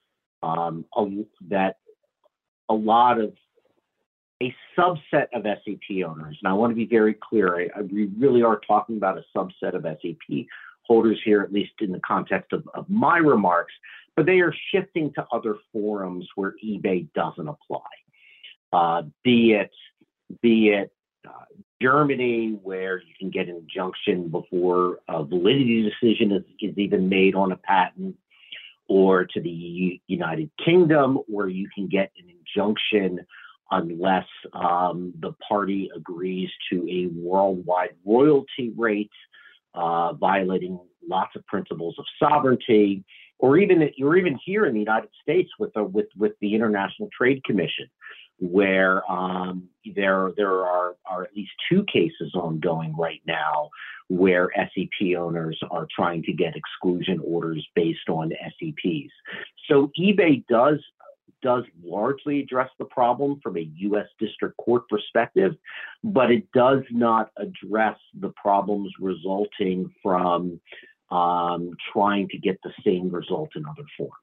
J: a subset of SEP owners, and I want to be very clear, we really are talking about a subset of SEP holders here, at least in the context of my remarks, but they are shifting to other forums where eBay doesn't apply, be it Germany, where you can get an injunction before a validity decision is even made on a patent, or to the United Kingdom, where you can get an injunction unless the party agrees to a worldwide royalty rate, violating lots of principles of sovereignty, or even here in the United States with the International Trade Commission, where there are at least 2 cases ongoing right now where SEP owners are trying to get exclusion orders based on SEPs. So eBay does largely address the problem from a U.S. District Court perspective, but it does not address the problems resulting from trying to get the same result in other forms.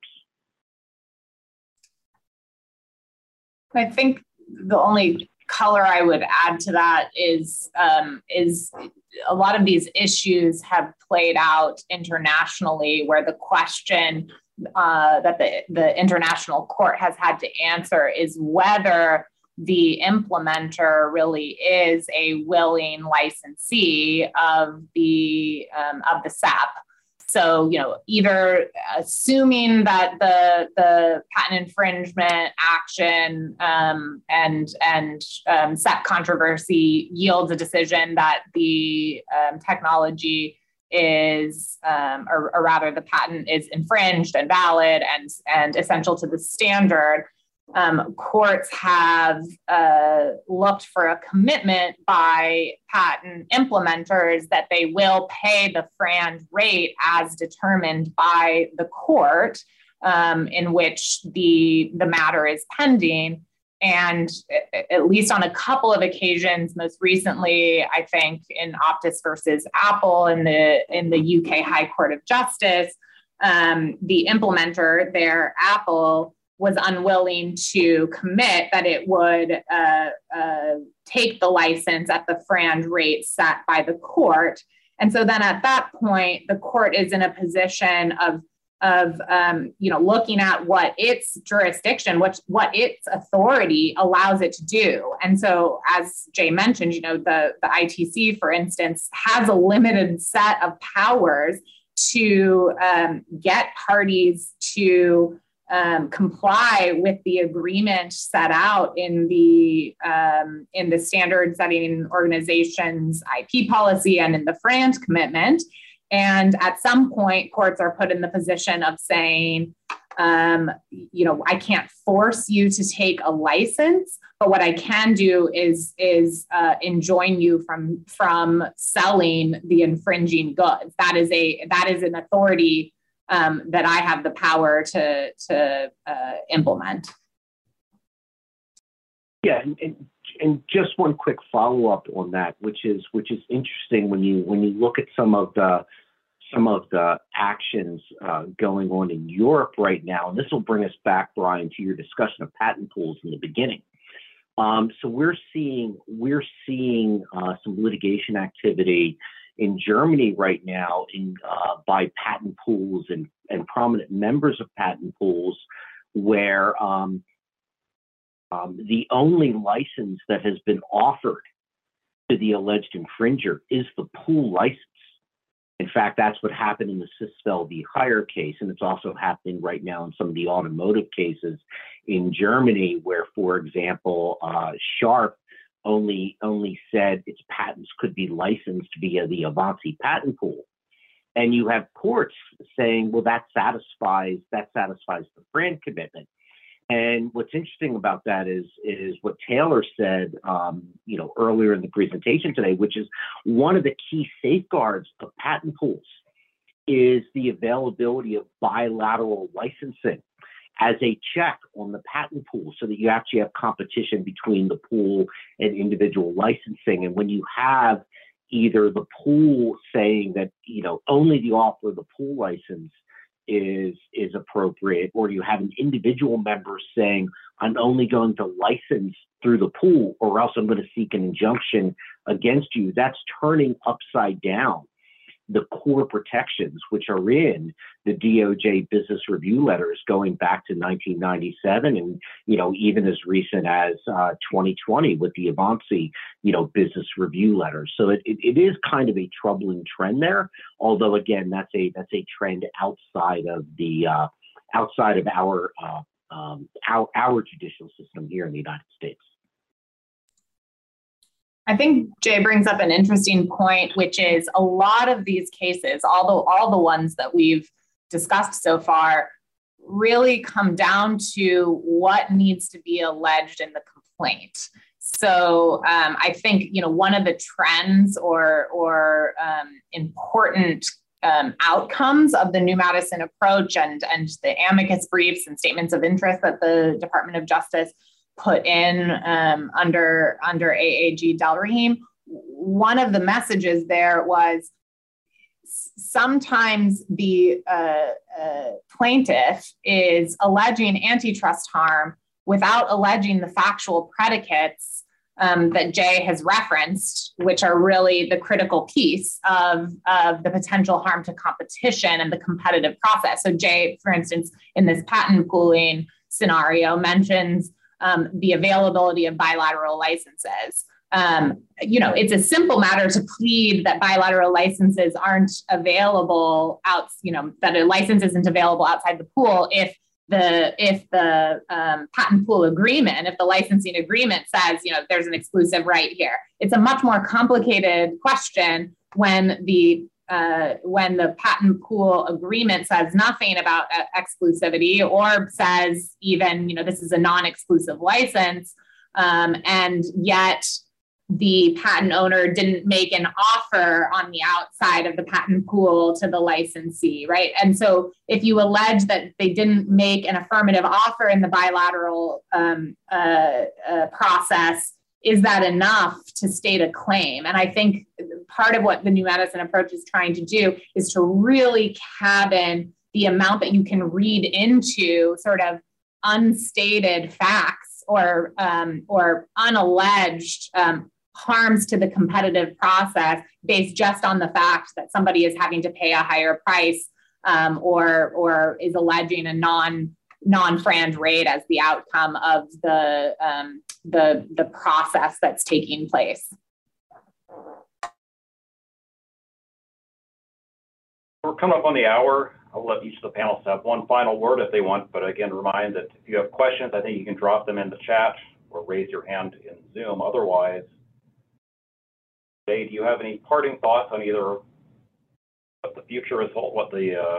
K: I think the only color I would add to that is a lot of these issues have played out internationally, where the question that the International Court has had to answer is whether the implementer really is a willing licensee of the SAP. So, either assuming that the patent infringement action and SEP controversy yields a decision that the technology is, or rather the patent is infringed and valid and essential to the standard, courts have looked for a commitment by patent implementers that they will pay the FRAND rate as determined by the court in which the matter is pending. And at least on a couple of occasions, most recently, I think in Optus versus Apple in the UK High Court of Justice, the implementer there, Apple, was unwilling to commit that it would take the license at the FRAND rate set by the court. And so then at that point, the court is in a position of looking at what its jurisdiction, what its authority allows it to do. And so, as Jay mentioned, the ITC, for instance, has a limited set of powers to get parties to comply with the agreement set out in the standard setting organization's IP policy and in the FRAND commitment. And at some point, courts are put in the position of saying, I can't force you to take a license, but what I can do is enjoin you from selling the infringing goods. That is an authority that I have the power to implement.
J: Yeah, and just one quick follow up on that, which is interesting when you look at some of the actions going on in Europe right now, and this will bring us back, Brian, to your discussion of patent pools in the beginning. So we're seeing some litigation activity in Germany right now by patent pools and prominent members of patent pools, where the only license that has been offered to the alleged infringer is the pool license. In fact, that's what happened in the Sisfeld v. Haier case, and it's also happening right now in some of the automotive cases in Germany, where, for example, Sharp only said its patents could be licensed via the Avanci patent pool. And you have courts saying, well, that satisfies the FRAND commitment. And what's interesting about that is what Taylor said, earlier in the presentation today, which is one of the key safeguards of patent pools is the availability of bilateral licensing as a check on the patent pool, so that you actually have competition between the pool and individual licensing. And when you have either the pool saying that only the offer of the pool license is appropriate, or you have an individual member saying, I'm only going to license through the pool, or else I'm going to seek an injunction against you, that's turning upside down the core protections which are in the DOJ business review letters going back to 1997, and even as recent as 2020 with the Avanci business review letters. So it is kind of a troubling trend there. Although again, that's a trend outside of the outside of our judicial system here in the United States.
K: I think Jay brings up an interesting point, which is a lot of these cases, although all the ones that we've discussed so far, really come down to what needs to be alleged in the complaint. So I think, one of the trends or important outcomes of the New Madison approach and the amicus briefs and statements of interest that the Department of Justice put in under AAG Del Rahim, one of the messages there was sometimes the plaintiff is alleging antitrust harm without alleging the factual predicates that Jay has referenced, which are really the critical piece of the potential harm to competition and the competitive process. So Jay, for instance, in this patent pooling scenario, mentions the availability of bilateral licenses. It's a simple matter to plead that bilateral licenses aren't available that a license isn't available outside the pool if the patent pool agreement, if the licensing agreement says, there's an exclusive right here. It's a much more complicated question when the patent pool agreement says nothing about exclusivity or says even, this is a non-exclusive license, and yet the patent owner didn't make an offer on the outside of the patent pool to the licensee, right? And so if you allege that they didn't make an affirmative offer in the bilateral process, is that enough to state a claim? And I think part of what the New Madison approach is trying to do is to really cabin the amount that you can read into sort of unstated facts or unalleged harms to the competitive process based just on the fact that somebody is having to pay a higher price or is alleging a non-FRAND rate as the outcome of the process that's taking place.
I: We're coming up on the hour. I'll let each of the panelists have one final word if they want, but again, remind that if you have questions, I think you can drop them in the chat or raise your hand in Zoom. Otherwise, Jay, do you have any parting thoughts on either what the future is, what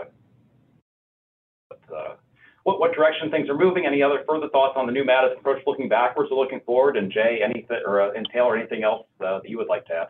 I: direction things are moving? Any other further thoughts on the New Madison approach, looking backwards or looking forward? And Jay, anything and Taylor, anything else that you would like to add?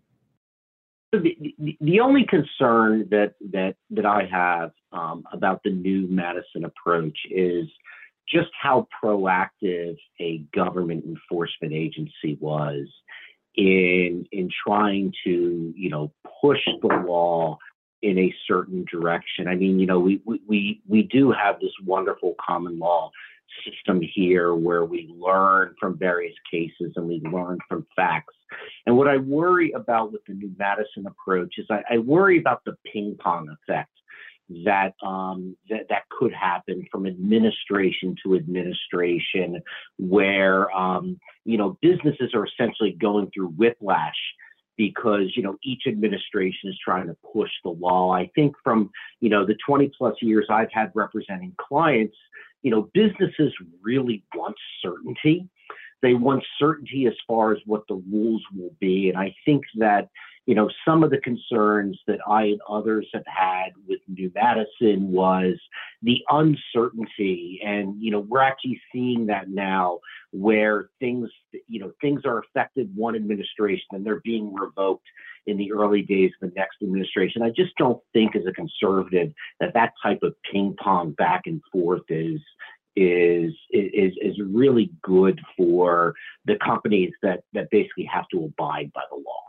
J: The only concern that I have about the New Madison approach is just how proactive a government enforcement agency was in trying to push the law in a certain direction. I mean, we do have this wonderful common law system here where we learn from various cases and we learn from facts. And what I worry about with the New Madison approach is I worry about the ping pong effect that could happen from administration to administration, where businesses are essentially going through whiplash because each administration is trying to push the law. I think from the 20 plus years I've had representing clients, businesses really want certainty. They want certainty as far as what the rules will be. And I think that, some of the concerns that I and others have had with New Madison was the uncertainty. And, we're actually seeing that now where things are affected one administration and they're being revoked in the early days of the next administration. I just don't think as a conservative that type of ping pong back and forth is really good for the companies that basically have to abide by the law.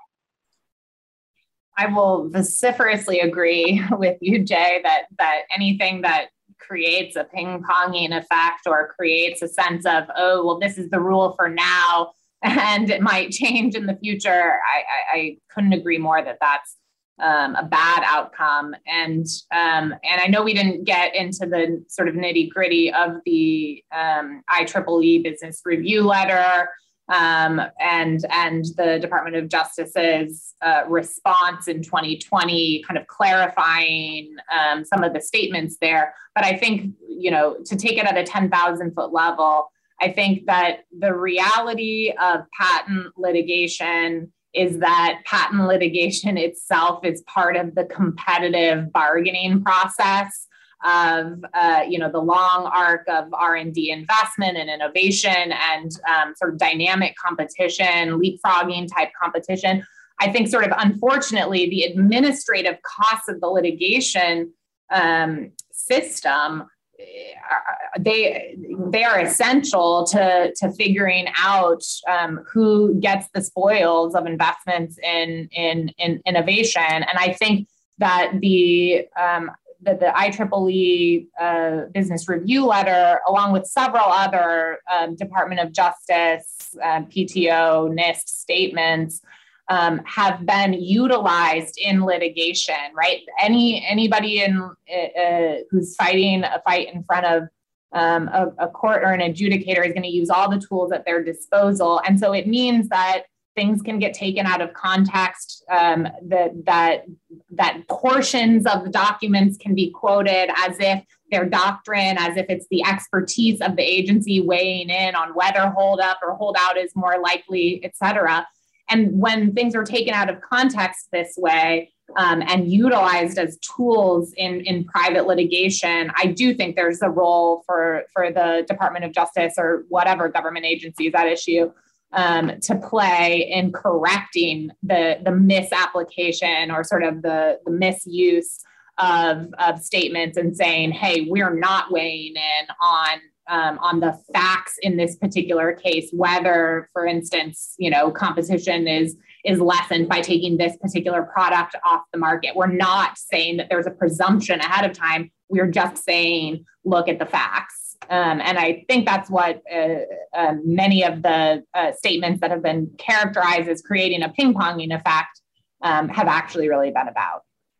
K: I will vociferously agree with you, Jay, that anything that creates a ping-ponging effect or creates a sense of, oh, well, this is the rule for now and it might change in the future, I couldn't agree more that that's a bad outcome. And I know we didn't get into the sort of nitty-gritty of the IEEE business review letter and the Department of Justice's response in 2020, kind of clarifying some of the statements there. But I think, to take it at a 10,000 foot level, I think that the reality of patent litigation is that patent litigation itself is part of the competitive bargaining process of, the long arc of R&D investment and innovation and sort of dynamic competition, leapfrogging type competition. I think sort of unfortunately, the administrative costs of the litigation system, they are essential to figuring out who gets the spoils of investments in innovation. And I think that the IEEE business review letter, along with several other Department of Justice, PTO, NIST statements, have been utilized in litigation, right? Anybody who's fighting a fight in front of a court or an adjudicator is going to use all the tools at their disposal. And so it means that things can get taken out of context, that portions of the documents can be quoted as if they're doctrine, as if it's the expertise of the agency weighing in on whether hold up or hold out is more likely, et cetera. And when things are taken out of context this way and utilized as tools in private litigation, I do think there's a role for the Department of Justice or whatever government agency is at issue to play in correcting the misapplication or sort of the misuse of statements and saying, hey, we're not weighing in on the facts in this particular case, whether, for instance, competition is lessened by taking this particular product off the market. We're not saying that there's a presumption ahead of time. We're just saying, look at the facts. And I think that's what many of the statements that have been characterized as creating a ping-ponging effect have actually really been about.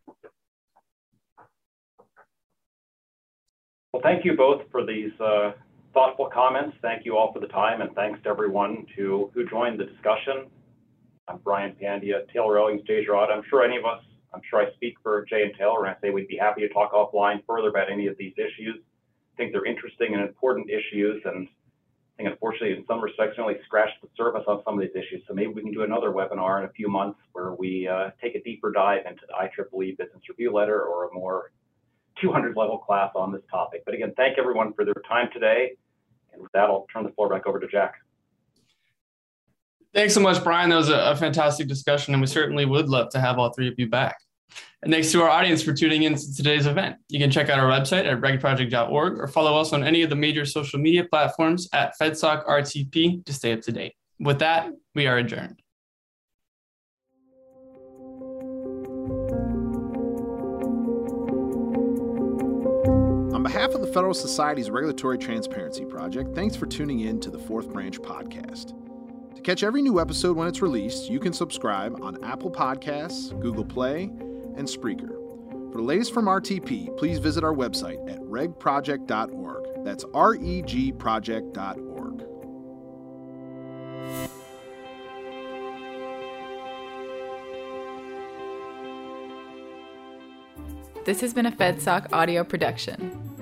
I: Well, thank you both for these thoughtful comments. Thank you all for the time, and thanks to everyone who joined the discussion. I'm Brian Pandya, Taylor Owings, Jay Girard. I'm sure I speak for Jay and Taylor, and I say we'd be happy to talk offline further about any of these issues. I think they're interesting and important issues, and I think unfortunately in some respects we only scratched the surface on some of these issues. So maybe we can do another webinar in a few months where we take a deeper dive into the IEEE Business Review Letter or a more 200 level class on this topic. But again, thank everyone for their time today. And with that, I'll turn the floor back over to Jack.
H: Thanks so much, Brian. That was a fantastic discussion, and we certainly would love to have all three of you back. And thanks to our audience for tuning in to today's event. You can check out our website at regproject.org or follow us on any of the major social media platforms at FedSocRTP to stay up to date. With that, we are adjourned.
G: On behalf of the Federal Society's Regulatory Transparency Project, thanks for tuning in to the Fourth Branch podcast. To catch every new episode when it's released, you can subscribe on Apple Podcasts, Google Play, and Spreaker. For the latest from RTP, please visit our website at regproject.org. That's regproject.org.
L: This has been a FedSoc audio production.